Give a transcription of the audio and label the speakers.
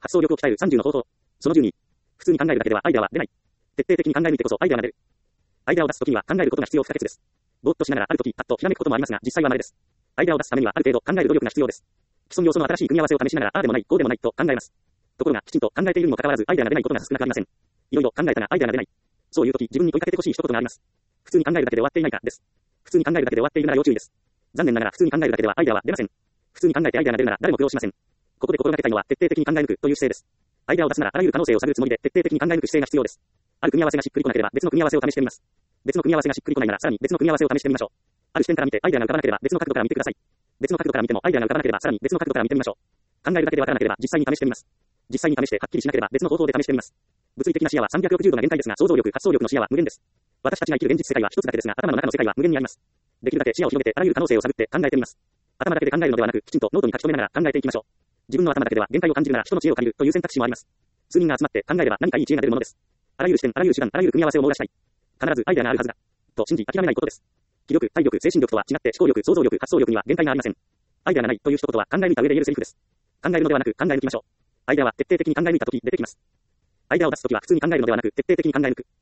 Speaker 1: 発想力を鍛える30の方法。その12。普通に考えるだけではアイデアは出ない。徹底的に考え抜いてこそアイデアが出る。アイデアを出すときには考えることが必要不可欠です。ぼーっとしながらあるとき、パッとひらめくこともありますが、実際は稀です。アイデアを出すためにはある程度考える努力が必要です。既存要素の新しい組み合わせを試しながら、ああでもない、こうでもないと考えます。ところが、きちんと考えているにもかかわらず、アイデアが出ないことが少なくありません。いろいろ考えたがアイデアが出ない。そういうとき、自分に問いかけてほしい一言があります。普通に考えるだけで終わっていないか、です。普通に考えるだけで終わっているなら要注意です。残念ながら普通に考えるだけではアイデアは出ません。普通に考えてアイデアが出るなら誰も苦労しません。ここで心がけたいのは徹底的に考え抜くという姿勢です。アイデアを出すならあらゆる可能性を探るつもりで徹底的に考え抜く姿勢が必要です。ある組み合わせがしっくりこなければ別の組み合わせを試してみます。別の組み合わせがしっくりこないならさらに別の組み合わせを試してみましょう。ある視点から見てアイデアが浮かばなければ別の角度から見てください。別の角度から見てもアイデアが浮かばなければさらに別の角度から見てみましょう。考えるだけでわからなければ実際に試してみます。実際に試してはっきりしなければ別の方法で試してみます。物理的な視野は360度が限界ですが想像力、発想力の視野は無限です。私たちが生きる現実世界は一つだけですが頭の中の世界は無限にあります。できるだけ視野を広げてあらゆる可能性を探って考えてみます。頭だけで考えるのではなくきちんとノートに書き留めながら考えていきましょう。自分の頭だけでは限界を感じるなら人の知恵を借りるという選択肢もあります。数人が集まって考えれば何かいい知恵が出るものです。あらゆる視点、あらゆる手段、あらゆる組み合わせを網羅したい。必ずアイデアがあるはずだ。と信じ諦めないことです。気力、体力、精神力とは違って思考力、想像力、発想力には限界がありません。アイデアがないという一言は考え抜いた上で言えるセリフです。考えるのではなく考え抜きましょう。アイデアは徹底的に考え抜いたとき出てきます。アイデアを出すときは普通に考えるのではなく徹底的に考え抜く。